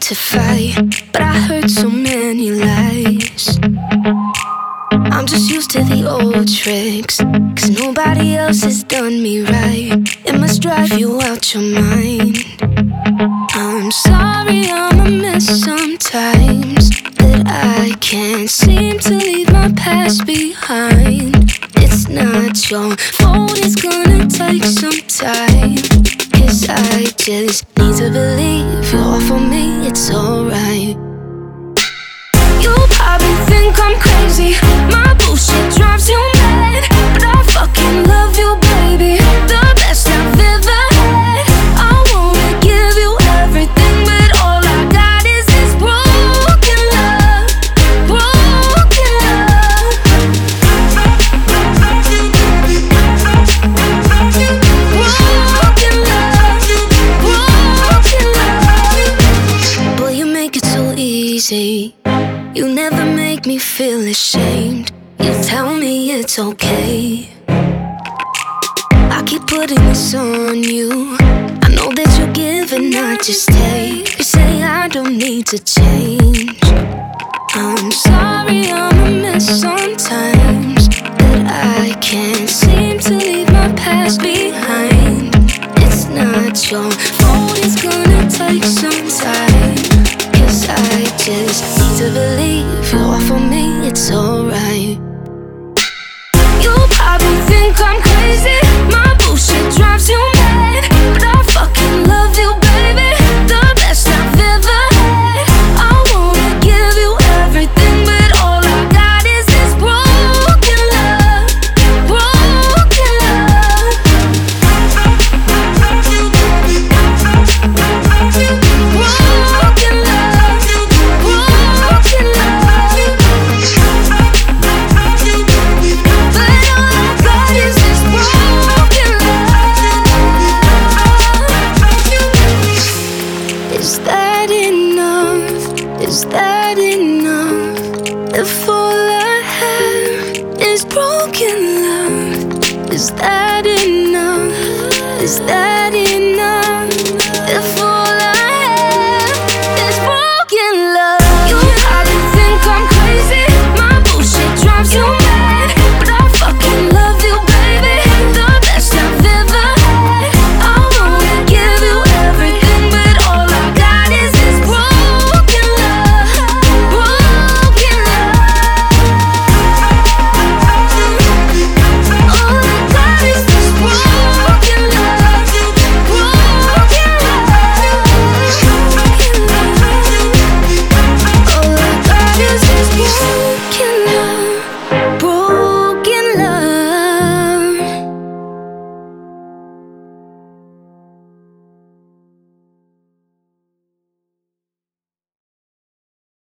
to fight, but I heard so many lies. I'm just used to the old tricks, 'cause nobody else has done me right. It must drive you out your mind. I'm sorry I'm a mess sometimes, that I can't seem to leave my past behind. It's not your fault, it's gonna take some time, 'cause I just need to believe you're all for me, it's alright. You probably think I'm crazy, my bullshit drives you mad, but I fucking love you, baby, the best I've ever had. I wanna give you everything, but all I got is this broken love, broken love. Broken love, broken love. Boy, you make it so easy. You never make me feel ashamed. You tell me it's okay. I keep putting this on you. I know that you give and not just take. You say I don't need to change. I'm sorry I'm a mess sometimes, but I can't seem to leave my past behind. It's not your fault, it's gonna take some time, 'cause I just need to believe you're all for me, it's alright. You probably think I'm crazy, my bullshit drives you mad, but I fucking love you, baby, the best I've ever had. I wanna give you everything, but all I got is this broken love, broken love. Broken love, broken love. But all I got is this broken love. Is that enough? Is that enough? If all I have is broken love, is that enough? Is that